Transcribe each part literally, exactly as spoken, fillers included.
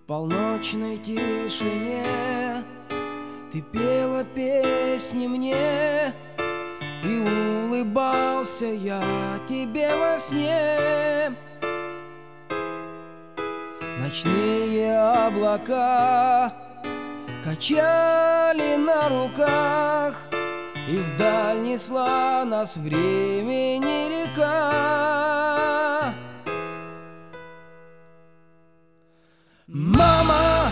полночной тишине ты пела песни мне, и улыбался я тебе во сне. Ночные облака качали на руках, и вдаль несла нас времени река. Мама,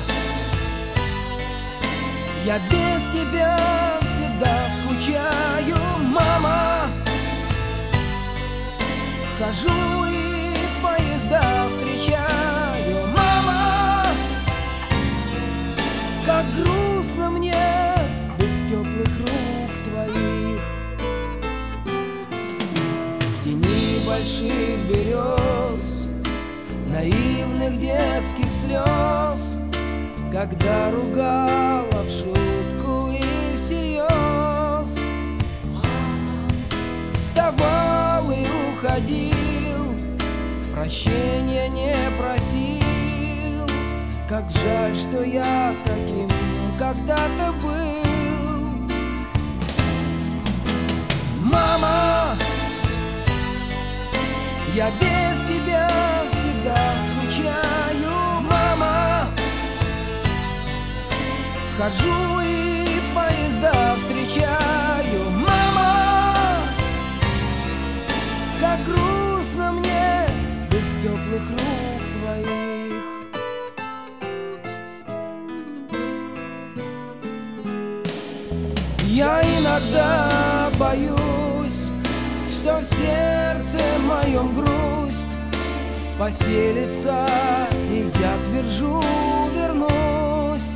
я без тебя всегда скучаю. Мама, хожу и поезда встречаю. Мама, как грустно мне без теплых рук твоих. В тени больших берез, наивных детских слез, когда ругала в шутку и всерьез. Мама, вставал и уходил, прощения не просил. Как жаль, что я таким когда-то был. Мама, я без тебя всегда скучаю. Мама, хожу и поезда встречаю. Мама, как грустно мне без теплых рук твоих. Я иногда боюсь, что в сердце моем грусть поселится, и я твержу, вернусь.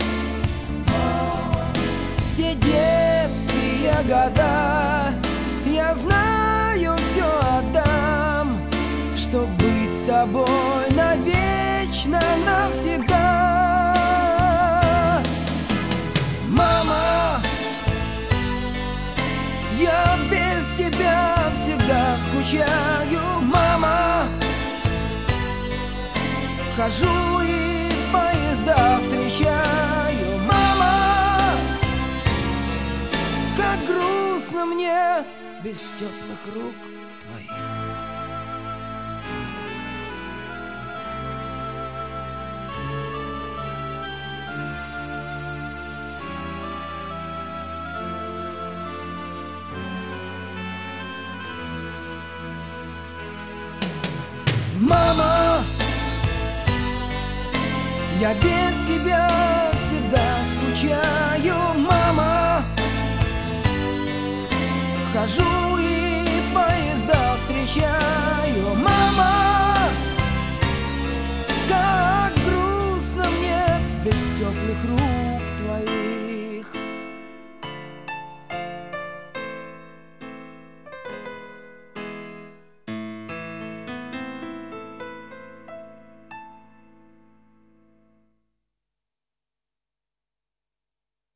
В те детские года я знаю, все отдам, чтоб быть с тобой навечно, навсегда. Мама, я без тебя всегда скучаю. Мама, хожу и поезда встречаю. Мама, как грустно мне без теплых рук твоих. Мама, я без тебя всегда скучаю. Мама, хожу и поезда встречаю. Мама, как грустно мне без теплых рук твоих.